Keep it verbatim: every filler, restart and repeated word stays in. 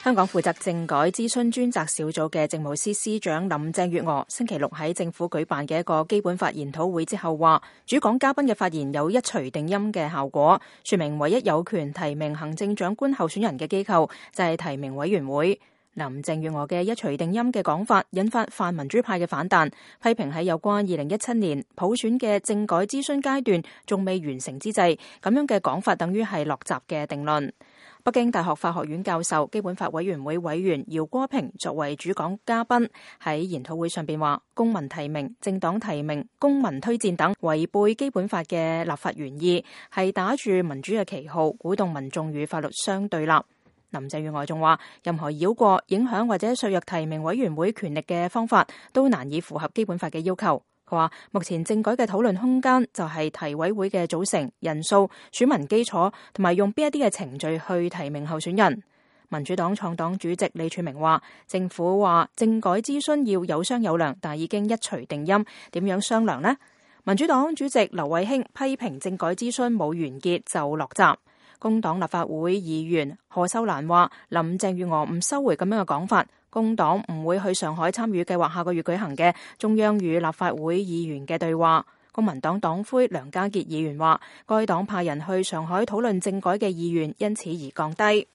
香港負責政改諮詢專責小組嘅政務司司長林鄭月娥星期六喺政府舉辦嘅一個基本法研討會之後話，主講嘉賓嘅發言有一錘定音嘅效果，說明唯一有權提名行政長官候選人嘅機構就係提名委員會。林鄭月娥嘅一錘定音嘅講法引發泛民主派嘅反彈，批評喺有關二零一七年普選嘅政改諮詢階段仲未完成之際，咁樣嘅講法等於係落閘嘅定論。北京大學法學院教授、基本法委員會委員饒戈平作為主講嘉賓喺研討會上邊話，公民提名、政黨提名、公民推薦等違背基本法嘅立法原意，係打住民主嘅旗號，鼓動民眾與法律相對立。林鄭月娥仲話，任何繞過、影響或者削弱提名委員會權力嘅方法，都難以符合基本法嘅要求。佢話目前政改嘅討論空間就係提委會嘅組成、人數、選民基礎同埋用邊一啲嘅程序去提名候選人。民主黨創黨主席李柱銘話，政府話政改諮詢要有商有量，但已經一錘定音，點樣商量呢？民主黨主席劉慧卿批評政改諮詢冇完結就落閘。工黨立法會議員何秀蘭話，林鄭月娥唔收回咁樣嘅講法，工黨唔會去上海參與計劃下個月舉行嘅中央與立法會議員嘅對話。公民黨黨魁梁家傑議員話，該黨派人去上海討論政改嘅意願因此而降低。